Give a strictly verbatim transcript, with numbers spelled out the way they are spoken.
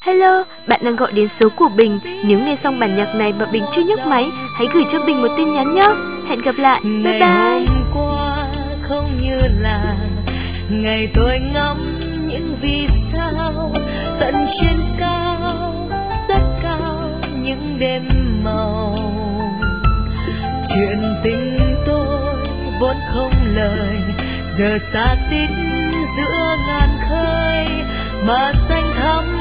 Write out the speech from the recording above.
Hello, bạn đang gọi đến số của Bình. Nếu nghe xong bản nhạc này mà Bình chưa nhấc máy, hãy gửi cho Bình một tin nhắn nhé. Hẹn gặp lại, bye bye. Ngày hôm qua không như là ngày tôi ngắm những vì sao tận trên cao, rất cao những đêm màu. Chuyện tình tôi vốn không lời, giờ xa xít giữa ngàn khơi mà xanh thẳm